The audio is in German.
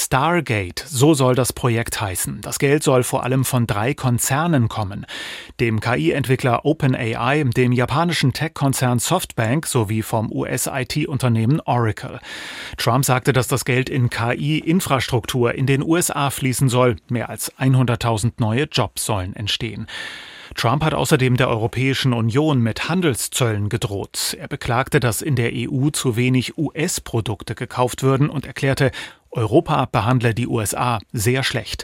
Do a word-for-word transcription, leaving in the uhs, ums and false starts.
Stargate, so soll das Projekt heißen. Das Geld soll vor allem von drei Konzernen kommen. Dem K I-Entwickler OpenAI, dem japanischen Tech-Konzern Softbank sowie vom U S-I T-Unternehmen Oracle. Trump sagte, dass das Geld in K I-Infrastruktur in den U S A fließen soll. Mehr als hunderttausend neue Jobs sollen entstehen. Trump hat außerdem der Europäischen Union mit Handelszöllen gedroht. Er beklagte, dass in der E U zu wenig U S-Produkte gekauft würden und erklärte, Europa behandle die U S A sehr schlecht.